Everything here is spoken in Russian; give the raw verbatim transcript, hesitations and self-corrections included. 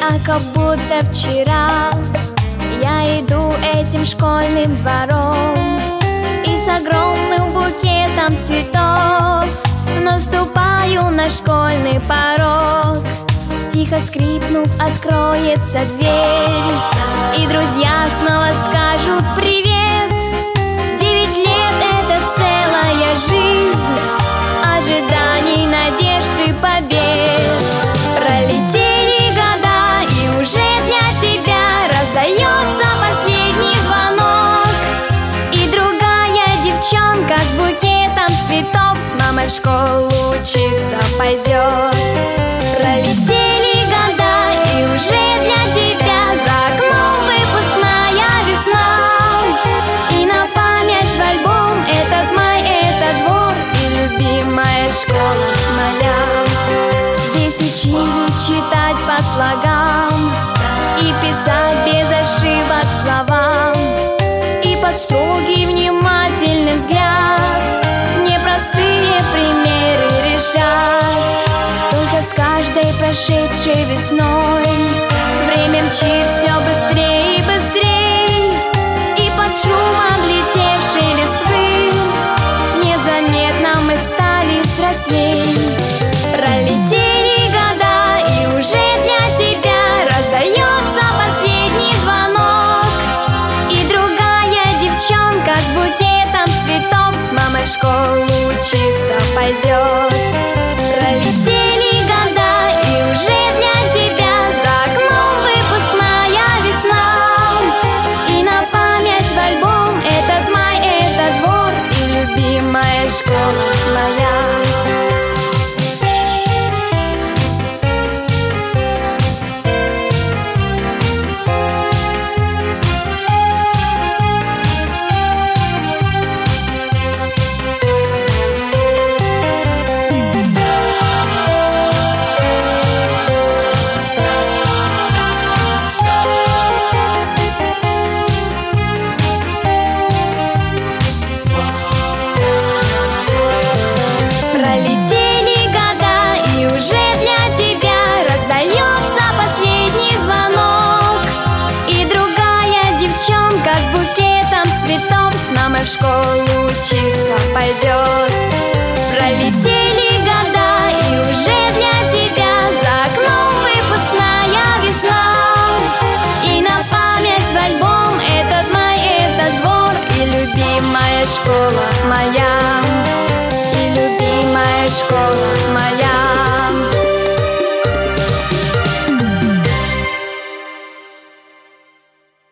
А как будто вчера я иду этим школьным двором и с огромным букетом цветов наступаю на школьный порог. Тихо скрипнув, откроется дверь, и друзья снова скажут привет. Девять лет — это целая жизнь ожиданий, надежд и побед. Пролетели года, и уже для тебя раздается последний звонок, и другая девчонка с букетом цветов с мамой в школу учиться пойдет. Пролетели года, и уже для тебя за окном выпускная весна, и на память в альбом этот май, этот двор и любимая школа моя. Здесь учили читать по слогам и писать без ошибок слова, и под строгий внимательный взгляд непростые примеры решать. Только с каждой прошедшей весной время мчит все быстрее и быстрее, и под шумом летевшей листвы незаметно мы стали взрослей. Пролетели года, и уже для тебя раздается последний звонок, и другая девчонка с букетом цветов с мамой в школу